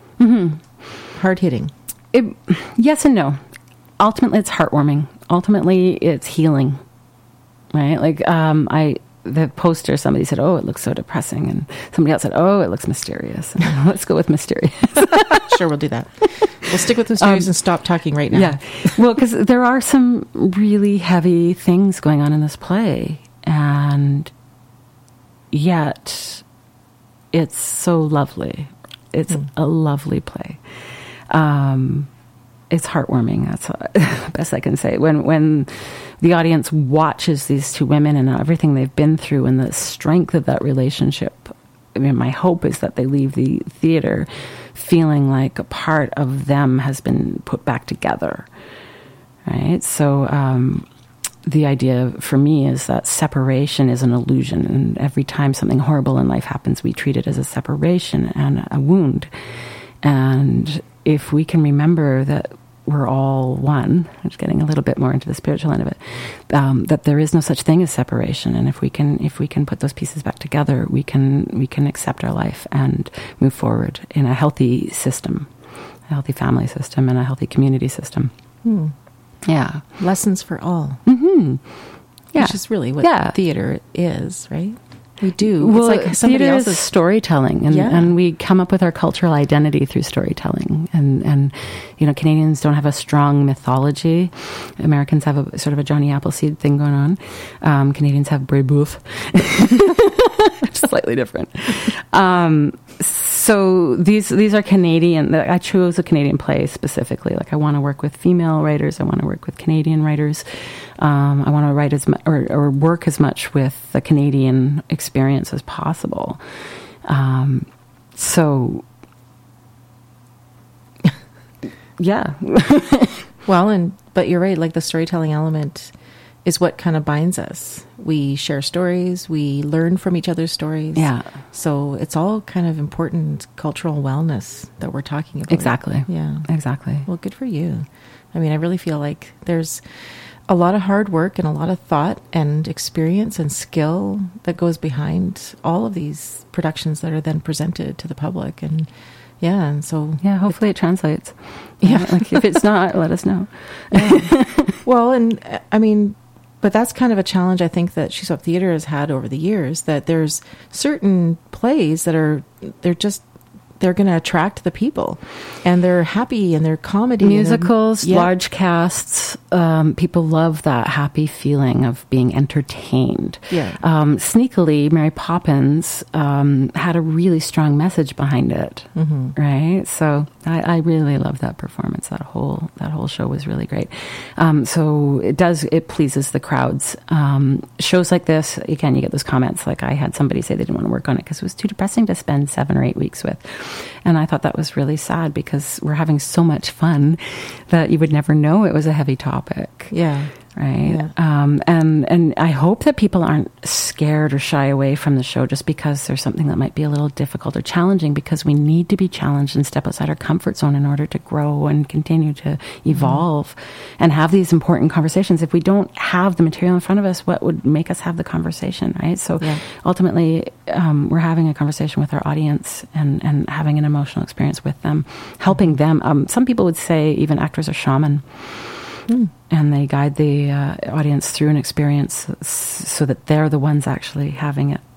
hard hitting. Yes and no. Ultimately, it's heartwarming. Ultimately, it's healing, right? Like, the poster, somebody said, oh, it looks so depressing. And somebody else said, oh, it looks mysterious. And let's go with mysterious. Sure, we'll do that. We'll stick with mysterious and stop talking right now. Yeah. Well, because there are some really heavy things going on in this play. And yet, it's so lovely. It's a lovely play. It's heartwarming. That's the best I can say. When the audience watches these two women and everything they've been through and the strength of that relationship, my hope is that they leave the theater feeling like a part of them has been put back together, right? So the idea for me is that separation is an illusion, and every time something horrible in life happens, we treat it as a separation and a wound. And if we can remember that we're all one, I'm just getting a little bit more into the spiritual end of it, that there is no such thing as separation, and if we can put those pieces back together, we can accept our life and move forward in a healthy system, a healthy family system, and a healthy community system. Yeah, lessons for all. Yeah, which is really what theater is, right? We do. Well, it's like somebody theater else's is storytelling, and we come up with our cultural identity through storytelling. And Canadians don't have a strong mythology. Americans have a sort of a Johnny Appleseed thing going on. Canadians have Brébeuf. Slightly different. So these are Canadian. I chose a Canadian play specifically. Like, I want to work with female writers. I want to work with Canadian writers. I want to write or work as much with the Canadian experience as possible. So, yeah. Well, but you're right. Like, the storytelling element is what kind of binds us. We share stories. We learn from each other's stories. Yeah. So it's all kind of important cultural wellness that we're talking about. Exactly. Yeah. Exactly. Well, good for you. I mean, I really feel like there's a lot of hard work and a lot of thought and experience and skill that goes behind all of these productions that are then presented to the public. And so hopefully it translates. Yeah. Like, if it's not, let us know. Yeah. Well, and I mean, but that's kind of a challenge I think that Shuswap Theatre has had over the years, that there's certain plays that they're going to attract the people, and they're happy, and they're comedy. Musicals, large casts, people love that happy feeling of being entertained. Yeah. Sneakily, Mary Poppins had a really strong message behind it, right? So I really love that performance. That whole show was really great. So it pleases the crowds. Shows like this, again, you get those comments. Like, I had somebody say they didn't want to work on it because it was too depressing to spend 7 or 8 weeks with. And I thought that was really sad, because we're having so much fun that you would never know it was a heavy topic. Yeah. Right. Yeah. And I hope that people aren't scared or shy away from the show just because there's something that might be a little difficult or challenging, because we need to be challenged and step outside our comfort zone in order to grow and continue to evolve and have these important conversations. If we don't have the material in front of us, what would make us have the conversation, right? So ultimately, we're having a conversation with our audience and having an emotional experience with them, helping them. Some people would say even actors are shaman. And they guide the audience through an experience so that they're the ones actually having it.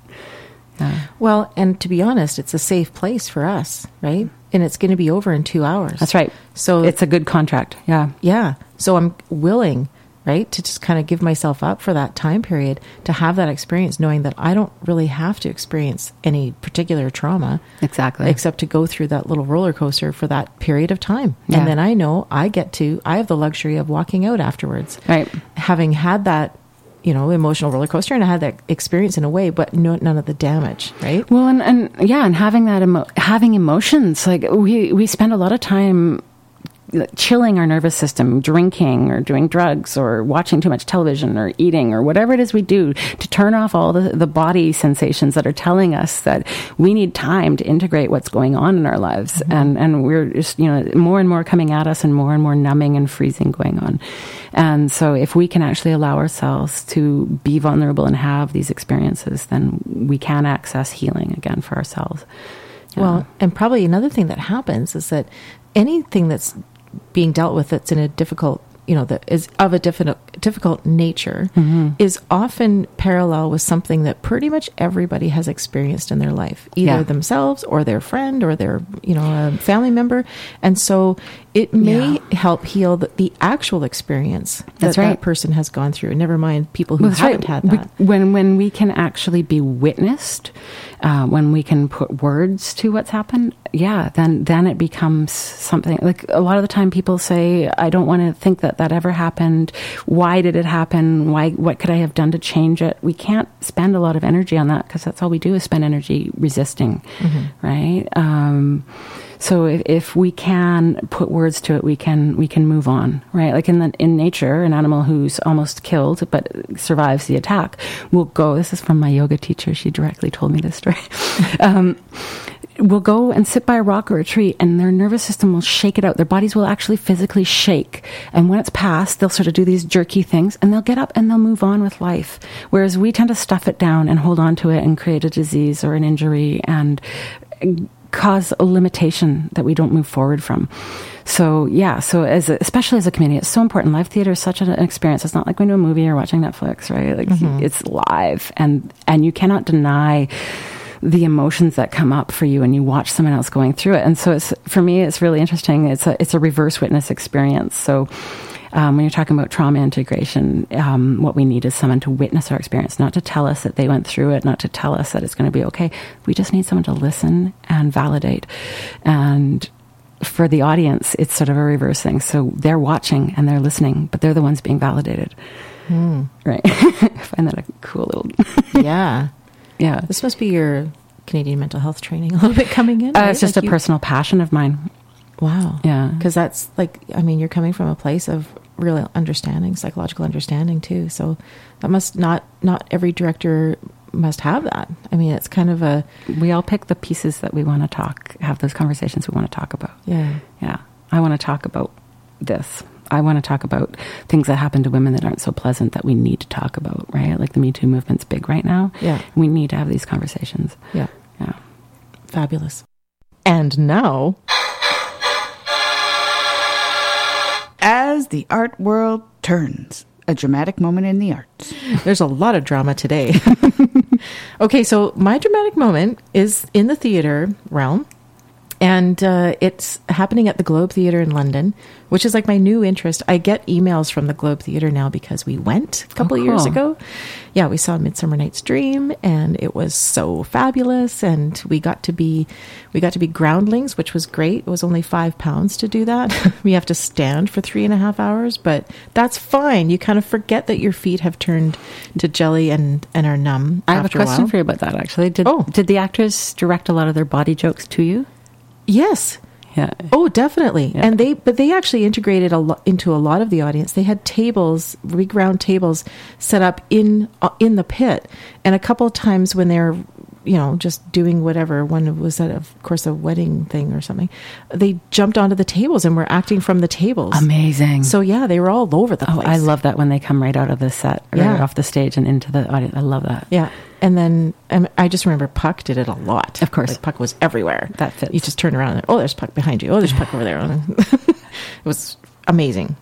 Well, and to be honest, it's a safe place for us, right? And it's going to be over in 2 hours. That's right. So it's a good contract. Yeah. Yeah. So I'm willing, right, to just kind of give myself up for that time period to have that experience, knowing that I don't really have to experience any particular trauma. Exactly. Except to go through that little roller coaster for that period of time. Yeah. And then I know I have the luxury of walking out afterwards. Right. Having had that, emotional roller coaster, and I had that experience in a way, but none of the damage, right? Well, and having that, having emotions, like we spend a lot of time chilling our nervous system, drinking or doing drugs or watching too much television or eating or whatever it is we do to turn off all the body sensations that are telling us that we need time to integrate what's going on in our lives. And we're just, more and more coming at us, and more numbing and freezing going on. And so if we can actually allow ourselves to be vulnerable and have these experiences, then we can access healing again for ourselves. Well, and probably another thing that happens is that anything that's being dealt with that's in a difficult, that is of a difficult nature, is often parallel with something that pretty much everybody has experienced in their life, either themselves or their friend or their, a family member. And so it may help heal the actual experience that person has gone through. Never mind people who haven't had that. When we can actually be witnessed, when we can put words to what's happened, then it becomes something. Like, a lot of the time people say, I don't want to think that ever happened. Why why did it happen? What could I have done to change it? We can't spend a lot of energy on that because that's all we do is spend energy resisting, right? So if we can put words to it, we can move on, right? Like in nature, an animal who's almost killed but survives the attack will go. This is from my yoga teacher. She directly told me this story. Will go and sit by a rock or a tree, and their nervous system will shake it out. Their bodies will actually physically shake. And when it's passed, they'll sort of do these jerky things, and they'll get up and they'll move on with life. Whereas we tend to stuff it down and hold on to it and create a disease or an injury and cause a limitation that we don't move forward from. So especially as a community, it's so important. Live theater is such an experience. It's not like going to a movie or watching Netflix, right? Like it's live, and you cannot deny the emotions that come up for you when you watch someone else going through it. And so for me, it's really interesting. It's a reverse witness experience. So when you're talking about trauma integration, what we need is someone to witness our experience, not to tell us that they went through it, not to tell us that it's going to be okay. We just need someone to listen and validate. And for the audience, it's sort of a reverse thing. So they're watching and they're listening, but they're the ones being validated. Right. I find that a cool little... Yeah. Yeah. This must be your Canadian mental health training a little bit coming in. Right? It's just a personal passion of mine. Wow. Yeah. Because that's you're coming from a place of real understanding, psychological understanding too. So that must not every director must have that. I mean, it's kind of we all pick the pieces that we want to have those conversations we want to talk about. Yeah. Yeah. I want to talk about this. I want to talk about things that happen to women that aren't so pleasant that we need to talk about, right? Like the Me Too movement's big right now. Yeah. We need to have these conversations. Yeah. Yeah. Fabulous. And now, as the art world turns, a dramatic moment in the arts. There's a lot of drama today. Okay, so my dramatic moment is in the theater realm. And it's happening at the Globe Theatre in London, which is like my new interest. I get emails from the Globe Theatre now because we went a couple of years ago. Yeah, we saw Midsummer Night's Dream, and it was so fabulous. And we got to be groundlings, which was great. It was only £5 to do that. We have to stand for 3.5 hours, but that's fine. You kind of forget that your feet have turned to jelly and are numb. I have a question for you about that, actually. Did the actors direct a lot of their body jokes to you? Yes. Yeah. Oh, definitely. Yeah. And they actually integrated into a lot of the audience. They had tables, big round tables set up in the pit. And a couple of times when they're, just doing whatever, one was at, of course, a wedding thing or something, they jumped onto the tables and were acting from the tables. Amazing. So yeah, they were all over the place. I love that when they come right out of the set or off the stage and into the audience. I love that. Yeah. And then I just remember Puck did it a lot. Of course. Like Puck was everywhere. That fits. You just turn around and, there's Puck behind you. Oh, there's Puck over there. It was amazing.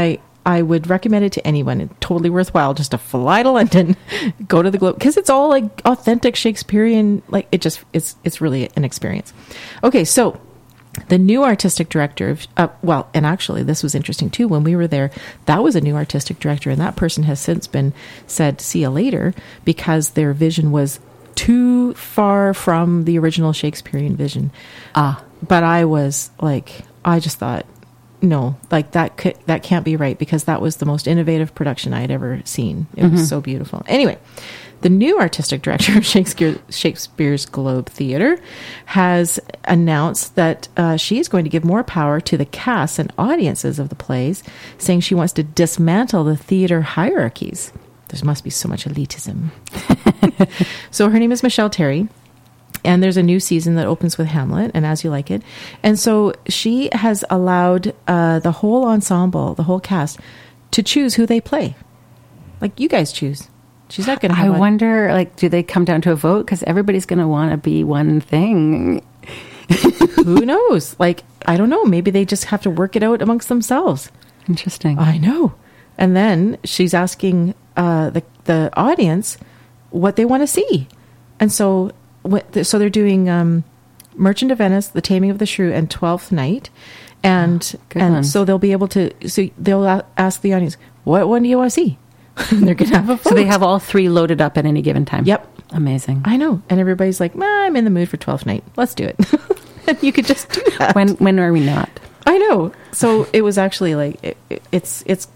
I would recommend it to anyone. It's totally worthwhile just to fly to London, go to the Globe, because it's all like authentic Shakespearean. Like it's really an experience. Okay, so the new artistic director, and actually this was interesting too. When we were there, that was a new artistic director, and that person has since been said, see you later, because their vision was too far from the original Shakespearean vision. But I just thought, no, like that can't be right, because that was the most innovative production I had ever seen. It was so beautiful. Anyway, the new artistic director of Shakespeare's Globe Theatre has announced that she is going to give more power to the casts and audiences of the plays, saying she wants to dismantle the theatre hierarchies. There must be so much elitism. So her name is Michelle Terry. And there's a new season that opens with Hamlet and As You Like It. And so she has allowed the whole ensemble, the whole cast, to choose who they play. Like, you guys choose. She's not going to have I wonder, do they come down to a vote? Because everybody's going to want to be one thing. Who knows? I don't know. Maybe they just have to work it out amongst themselves. Interesting. I know. And then she's asking the audience what they want to see. And so they're doing Merchant of Venice, The Taming of the Shrew, and Twelfth Night, and so they'll be able to. So they'll ask the audience, "What one do you want to see?" And they're gonna have a vote. So they have all three loaded up at any given time. Yep, amazing. I know, and everybody's like, "I'm in the mood for Twelfth Night. Let's do it." And you could just do that. When are we not? I know. So it was actually it's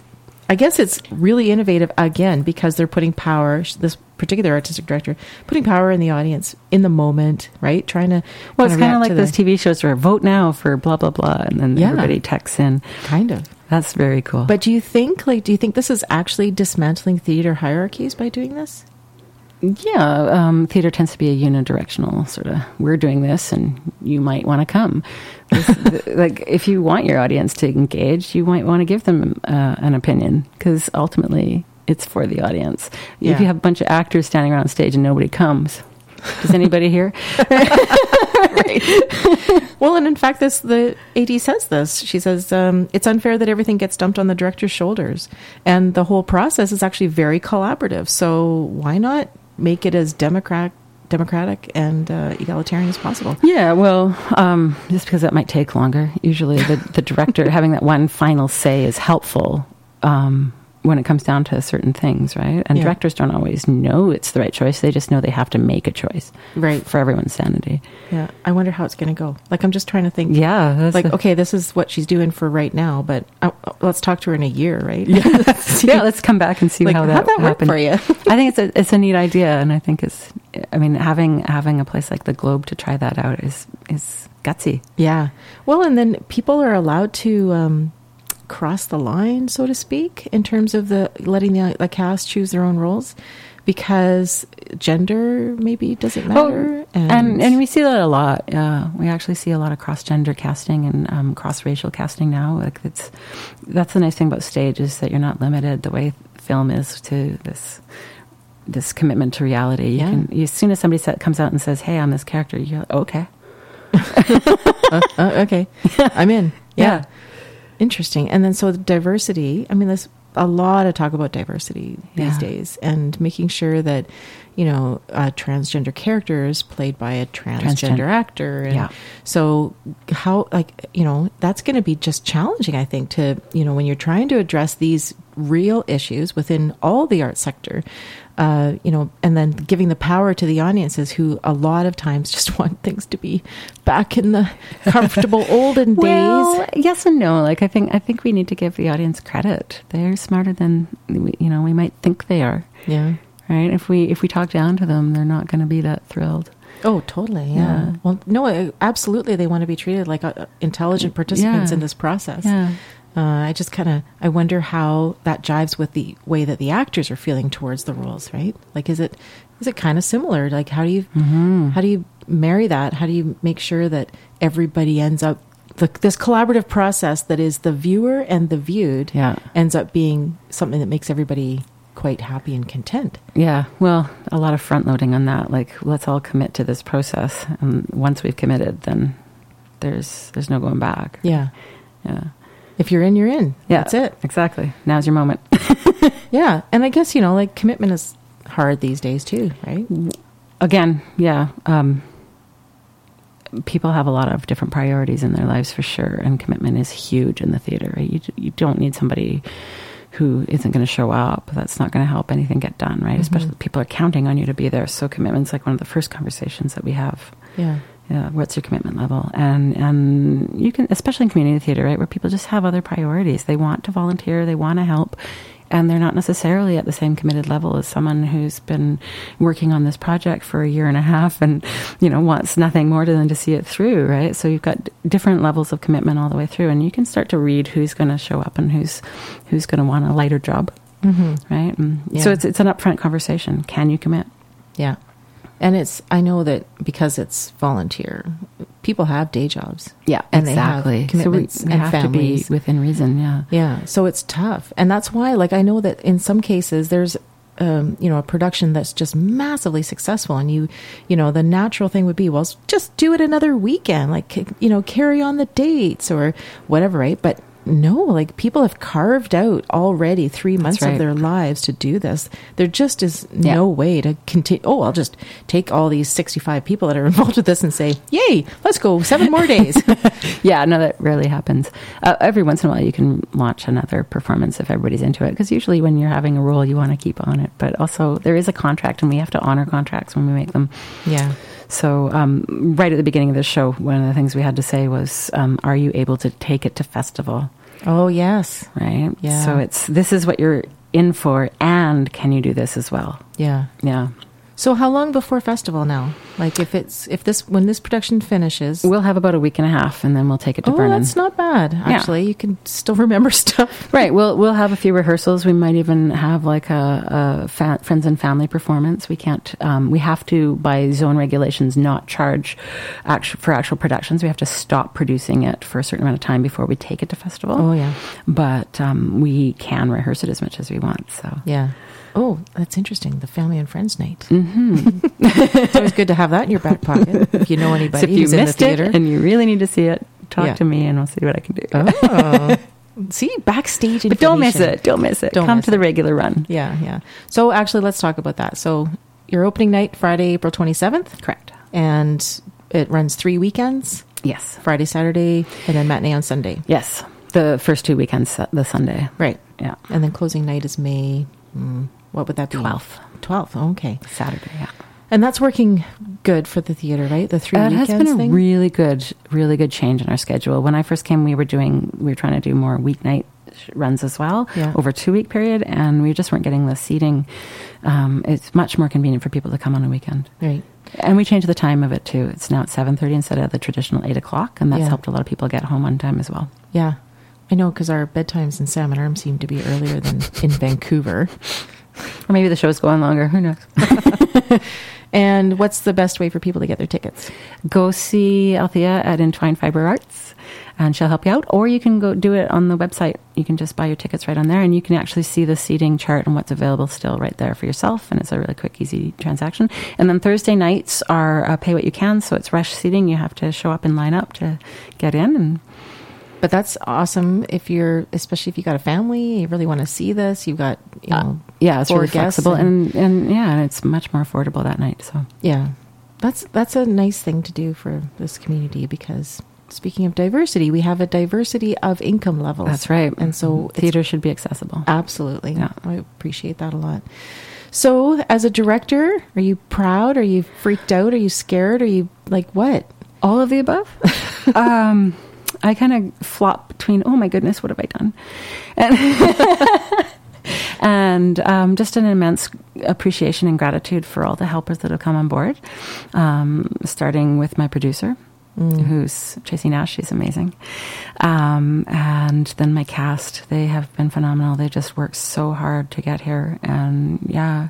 I guess it's really innovative again because they're putting power, this particular artistic director, putting power in the audience in the moment, right? Trying to. Well, it's kind of like those TV shows where vote now for blah, blah, blah. And then everybody texts in. Kind of. That's very cool. But do you think this is actually dismantling theater hierarchies by doing this? Yeah, theater tends to be a unidirectional sort of, we're doing this and you might want to come. Like, if you want your audience to engage, you might want to give them an opinion, because ultimately it's for the audience. Yeah. If you have a bunch of actors standing around stage and nobody comes, does anybody hear? Right. Well, and in fact, the AD says this. She says, it's unfair that everything gets dumped on the director's shoulders. And the whole process is actually very collaborative. So why not make it as democratic and egalitarian as possible? Yeah, well, just because that might take longer. Usually the director having that one final say is helpful when it comes down to certain things, right? And directors don't always know it's the right choice. They just know they have to make a choice, right, for everyone's sanity. Yeah, I wonder how it's going to go. Like, I'm just trying to think. Yeah, okay, this is what she's doing for right now, but let's talk to her in a year, right? Yeah, let's come back and see how that happened for you. I think it's a neat idea, and I think having a place like the Globe to try that out is gutsy. Yeah. Well, and then people are allowed to cross the line, so to speak, in terms of letting the cast choose their own roles, because gender maybe doesn't matter. And we see that a lot. We actually see a lot of cross-gender casting and cross-racial casting now. Like, that's the nice thing about stage, is that you're not limited the way film is to this commitment to reality. As soon as somebody comes out and says, "Hey, I'm this character," you're like, okay. Okay, I'm in. Yeah. Interesting. And then so the diversity, there's a lot of talk about diversity these days, and making sure that, transgender characters played by a transgender actor. And so how, that's going to be just challenging, I think, to, when you're trying to address these real issues within all the art sector, and then giving the power to the audiences, who a lot of times just want things to be back in the comfortable olden days. Yes and no. Like, I think we need to give the audience credit. They're smarter than we might think they are. Yeah. Right. If we talk down to them, they're not going to be that thrilled. Oh, totally. Yeah. Well, no, absolutely. They want to be treated like intelligent participants in this process. Yeah. I wonder how that jives with the way that the actors are feeling towards the roles, right? Like, is it kind of similar? Like, how do you marry that? How do you make sure that everybody ends up, this collaborative process that is the viewer and the viewed ends up being something that makes everybody quite happy and content? Yeah. Well, a lot of front loading on that. Like, let's all commit to this process. And once we've committed, then there's no going back. Yeah. Yeah. If you're in, you're in. Yeah, that's it. Exactly. Now's your moment. Yeah. And I guess, commitment is hard these days too, right? Again, yeah. People have a lot of different priorities in their lives, for sure. And commitment is huge in the theater, right? You don't need somebody who isn't going to show up. That's not going to help anything get done, right? Mm-hmm. Especially if people are counting on you to be there. So commitment's like one of the first conversations that we have. Yeah. Yeah, what's your commitment level? And you can, especially in community theater, right, where people just have other priorities. They want to volunteer, they want to help, and they're not necessarily at the same committed level as someone who's been working on this project for a year and a half and, wants nothing more than to see it through, right? So you've got different levels of commitment all the way through, and you can start to read who's going to show up and who's going to want a lighter job, right? And so it's an upfront conversation. Can you commit? Yeah. And I know that because it's volunteer, people have day jobs. Yeah, and exactly. They have commitments so we and have families. to be within reason, yeah. Yeah, so it's tough. And that's why, I know that in some cases there's, a production that's just massively successful. And the natural thing would be, well, just do it another weekend, carry on the dates or whatever, right? But no, people have carved out already 3 months of their lives to do this. There just is no way to continue. Oh, I'll just take all these 65 people that are involved with this and say, yay, let's go 7 more days. Yeah, no, that rarely happens. Every once in a while you can launch another performance if everybody's into it, because usually when you're having a role, you want to keep on it. But also there is a contract, and we have to honor contracts when we make them. Yeah. So right at the beginning of the show, one of the things we had to say was, are you able to take it to festival? Oh, yes. right? Yeah. So this is what you're in for, and can you do this as well? Yeah. Yeah. So how long before festival now? Like when this production finishes? We'll have about a week and a half, and then we'll take it to Vernon. That's not bad, actually. You can still remember stuff. Right. We'll have a few rehearsals. We might even have like a friends and family performance. We can't. We have to, by zone regulations, not charge for actual productions. We have to stop producing it for a certain amount of time before we take it to festival. Oh yeah. But we can rehearse it as much as we want. So yeah. Oh, that's interesting. The family and friends night. Mm-hmm. It's always good to have that in your back pocket if you know anybody so if you who's in the missed theater. it and you really need to see it, talk to me and I'll see what I can do. Oh. See, backstage information. But don't miss it. Don't miss it. Come to the regular run. Yeah, yeah. So actually, let's talk about that. So your opening night, Friday, April 27th. Correct. And it runs 3 weekends. Yes. Friday, Saturday, and then matinee on Sunday. Yes. The first 2 weekends, the Sunday. Right. Yeah. And then closing night is May... what would that be? 12th. 12th, okay. Saturday, yeah. And that's working good for the theater, right? The 3 weekends thing? It has been thing? a really good change in our schedule. When I first came, we were trying to do more weeknight runs as well over a 2-week period, and we just weren't getting the seating. It's much more convenient for people to come on a weekend. Right. And we changed the time of it too. It's now at 7:30 instead of the traditional 8 o'clock, and that's helped a lot of people get home on time as well. Yeah. I know, because our bedtimes in Salmon Arm seem to be earlier than in Vancouver. Or maybe the show's going longer. Who knows? And what's the best way for people to get their tickets? Go see Althea at Entwined Fiber Arts, and she'll help you out. Or you can go do it on the website. You can just buy your tickets right on there, and you can actually see the seating chart and what's available still right there for yourself. And it's a really quick, easy transaction. And then Thursday nights are pay what you can. So it's rush seating. You have to show up and line up to get in. But that's awesome especially if you got a family, you really want to see this. You've got, it's really flexible and it's much more affordable that night. So yeah, that's a nice thing to do for this community, because speaking of diversity, we have a diversity of income levels. That's right. And so theater should be accessible. Absolutely. Yeah. I appreciate that a lot. So as a director, are you proud? Are you freaked out? Are you scared? Are you like what? All of the above. I kind of flop between, oh my goodness, what have I done? And just an immense appreciation and gratitude for all the helpers that have come on board, starting with my producer, who's Tracy Nash. She's amazing. And then my cast, they have been phenomenal. They just worked so hard to get here. And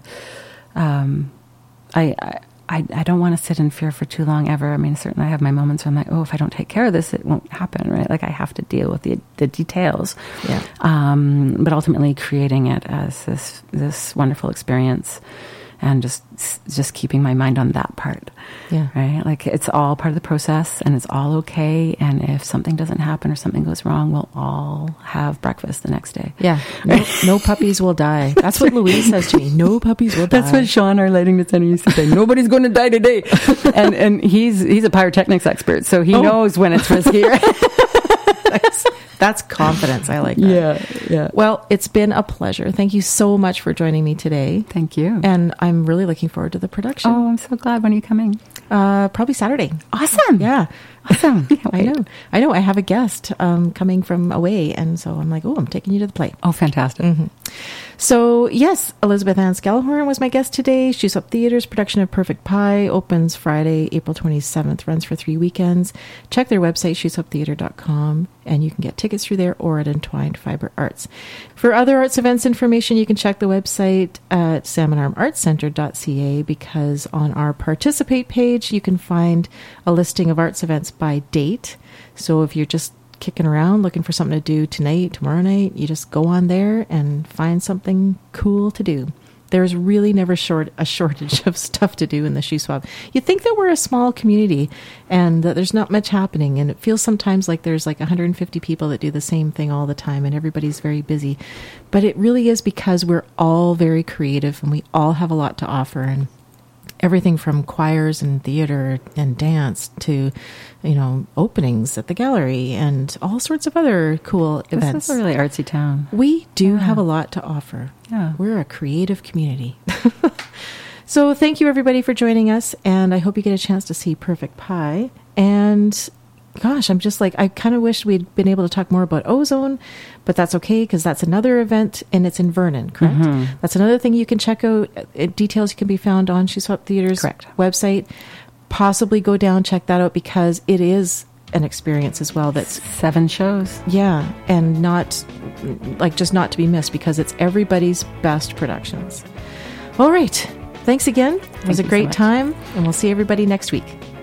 I don't want to sit in fear for too long ever. I mean, certainly I have my moments where I'm like, oh, if I don't take care of this, it won't happen, right? Like I have to deal with the details. Yeah. But ultimately creating it as this wonderful experience, and just keeping my mind on that part. Yeah. Right? Like it's all part of the process, and it's all okay. And if something doesn't happen or something goes wrong, we'll all have breakfast the next day. Yeah. No puppies will die. That's what Louise says to me. No puppies will die. That's what Sean, our lighting designer, used to say. Nobody's going to die today. and he's a pyrotechnics expert, so he knows when it's risky. That's confidence. I like that. Yeah. Well, it's been a pleasure. Thank you so much for joining me today. Thank you. And I'm really looking forward to the production. Oh, I'm so glad. When are you coming? Probably Saturday. Awesome. Yeah. Awesome. I know. I have a guest coming from away, and so I'm like, I'm taking you to the play. Oh, fantastic. Mm-hmm. So, yes, Elizabeth Ann Scalahorn was my guest today. Shoeswap Theatre's production of Perfect Pie opens Friday, April 27th, runs for 3 weekends. Check their website, shoeswaptheatre.com, and you can get tickets through there or at Entwined Fiber Arts. For other arts events information, you can check the website at salmonarmartscentre.ca, because on our participate page, you can find a listing of arts events by date. So if you're just kicking around looking for something to do tonight, tomorrow night, you just go on there and find something cool to do. There's really never a shortage of stuff to do in the Shoeswap. You think that we're a small community and that there's not much happening, and it feels sometimes like there's like 150 people that do the same thing all the time and everybody's very busy. But it really is because we're all very creative and we all have a lot to offer, and everything from choirs and theater and dance to, openings at the gallery and all sorts of other cool events. This is a really artsy town. We do have a lot to offer. Yeah. We're a creative community. So thank you, everybody, for joining us, and I hope you get a chance to see Perfect Pie. And gosh, I'm just like, I kind of wish we'd been able to talk more about ozone, but that's okay because that's another event and it's in Vernon, correct? That's another thing you can check out. Details can be found on Shoe Swap Theater's website. Possibly go down, check that out because it is an experience as well. That's 7 shows. Yeah. And not like just not to be missed because it's everybody's best productions. All right. Thanks again. It was a great time and we'll see everybody next week.